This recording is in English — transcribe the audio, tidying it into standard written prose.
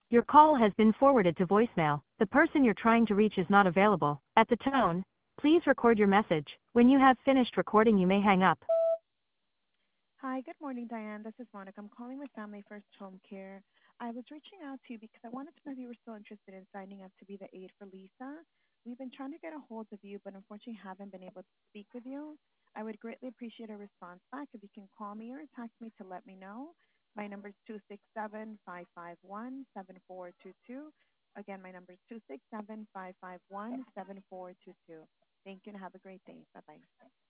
Your call has been forwarded to voicemail. The person you're trying to reach is not available. At the tone, please record your message. When you have finished recording, you may hang up. Hi, good morning, Diane. This is Monica. I'm calling with Family First Home Care. I was reaching out to you because I wanted to know if you were still interested in signing up to be the aide for Lisa. We've been trying to get a hold of you, but unfortunately haven't been able to speak with you. I would greatly appreciate a response back if you can call me or text me to let me know. My number is 267-551-7422. Again, my number is 267-551-7422. Thank you and have a great day. Bye-bye.